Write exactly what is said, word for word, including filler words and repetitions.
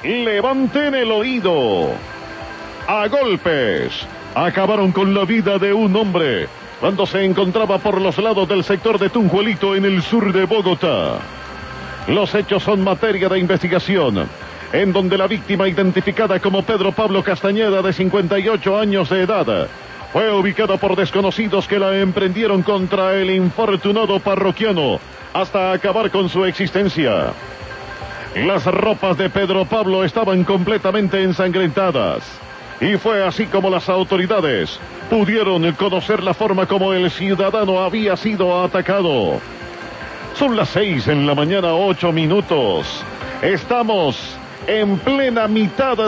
Levanten el oído. A golpes acabaron con la vida de un hombre cuando se encontraba por los lados del sector de Tunjuelito en el sur de Bogotá. Los hechos son materia de investigación, en donde la víctima, identificada como Pedro Pablo Castañeda, de cincuenta y ocho años de edad, fue ubicada por desconocidos que la emprendieron contra el infortunado parroquiano hasta acabar con su existencia. Las ropas de Pedro Pablo estaban completamente ensangrentadas, y fue así como las autoridades pudieron conocer la forma como el ciudadano había sido atacado. Son las seis en la mañana, ocho minutos. Estamos en plena mitad